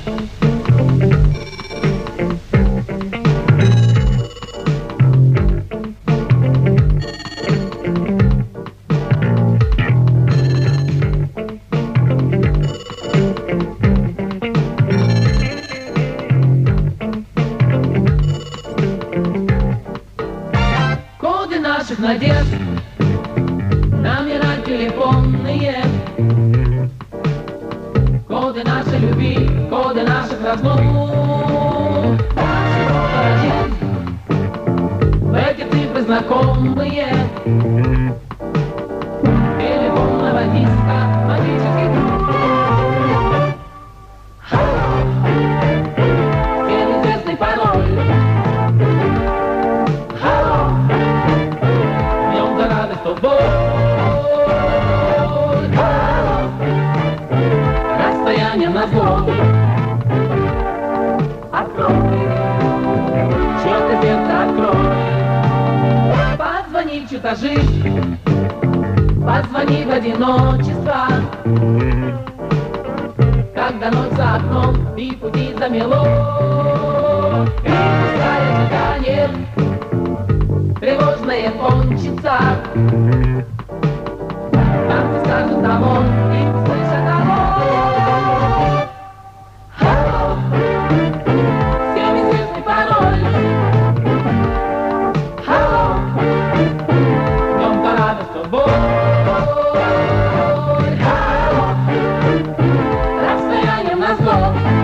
Наших надежд, номера телефонные, коды нашей любви, коды наших разлук. Наши номер один, эти цифры знакомые, телефонного диска, магический круг. Всем известный пароль. Расстояние на зло. Открой, чье-то сердце открой. Позвони в чью-то жизнь, позвони в одиночество, когда ночь за окном и пути замело. И пускай ожидание тревожное кончится, там ты скажешь домой и услышат алло. Алло, всем известный пароль. Алло, днем-то рада с тобой. Алло, расстоянием назло.